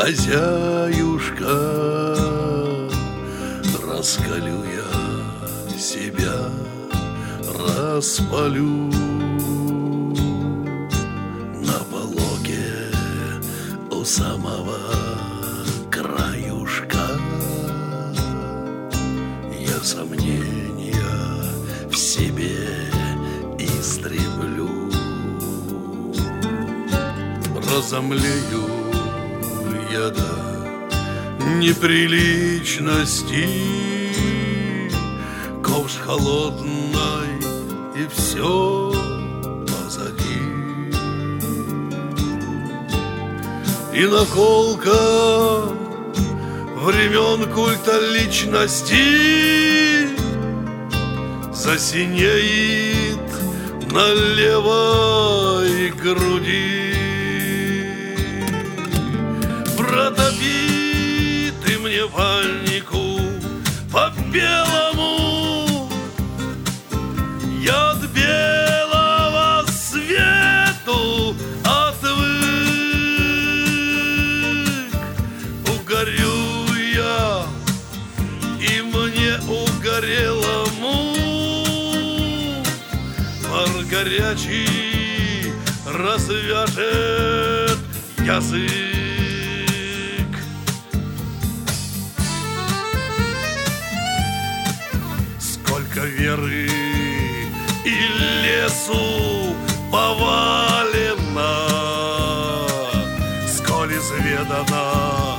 хозяюшка, раскалю я себя, распалю на пологе у самого краюшка. Я сомнения в себе истреблю, разомлею я до неприличности, ковш холодной, и все позади. И наколка времен культа личности засинеет на левой груди. Протопи ты мне вальнику по-белому, я от белого свету отвык. Угорю я, и мне угорелому пар горячий развяжет язык. Сколько веры и лесу повалено, сколь изведано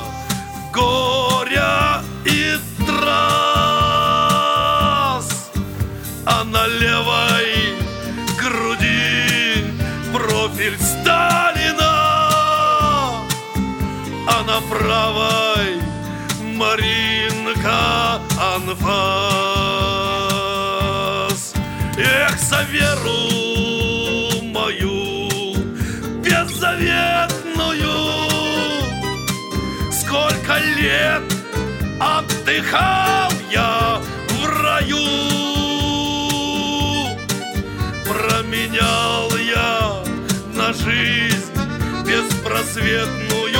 горя и трас, а на левой груди профиль Сталина, а на правой Маринка анфас. Эх, за веру мою беззаветную, сколько лет отдыхал я в раю, променял я на жизнь беспросветную,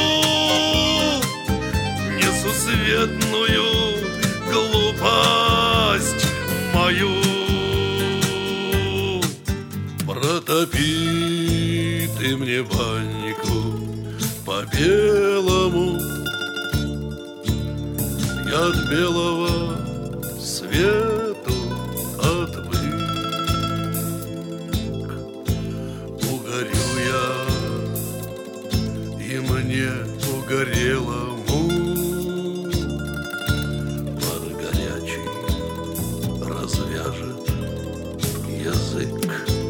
несусветную глупость мою. Протопи ты мне вальнику по-белому, я от белого свету отвык. Угорю я, и мне угорелому пар горячий развяжет язык.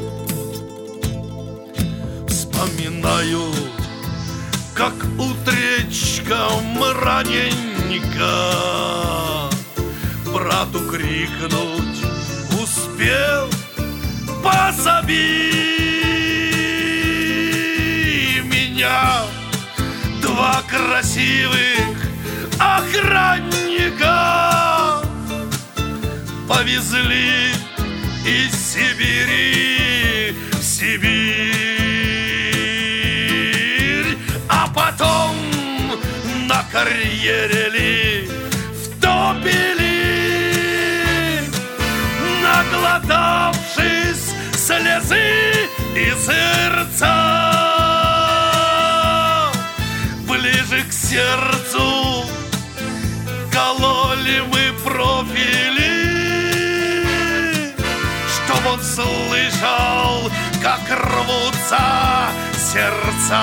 Вспоминаю, как утречком раненько брату крикнуть успел: пособи меня. Два красивых охранника повезли из Сибири в Сибирь, а потом на карьере ли втопили, наглотавшись слезы и сердца. Ближе к сердцу кололи мы профили, чтоб он слышал, как рвутся сердца.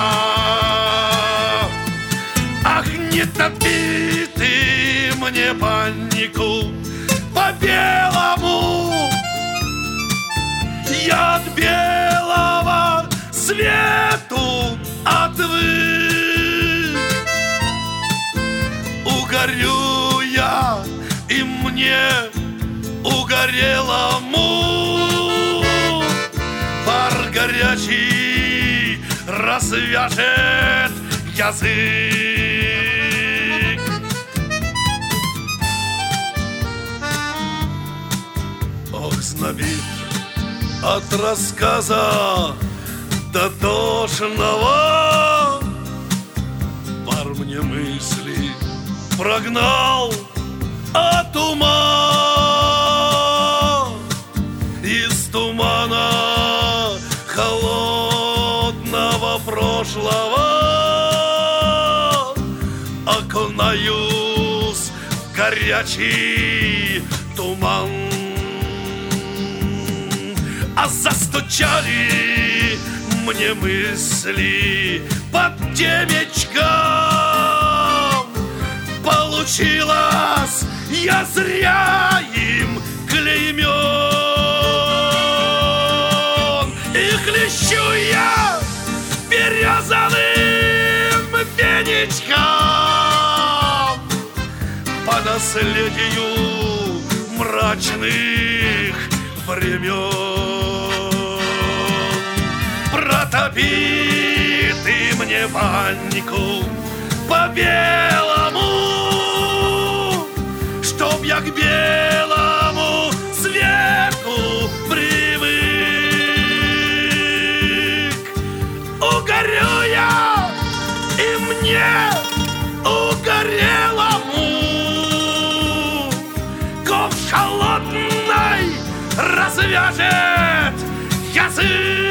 Ах, не топи ты мне панику по-белому, я от белого свету отвык. Угорю я, и мне угорелому пар горячий развяжет язык. Ох, знобит от рассказа дотошного, пар мне мне мысли, прогнал от ума. Из тумана холодного прошлого окунаюсь в горячий туман. А застучали мне мысли под темечком. Получилось, я зря им клеймен. И хлещу я березовым веничком по наследию мрачных времен. Протопи ты мне Ваньку по-белому, чтоб я к белому свету привык. Угорю я, и мне угорелому ковш холодной развяжет язык.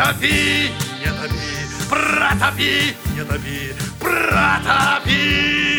Протопи, не тоби, протопи, не тоби, протопи.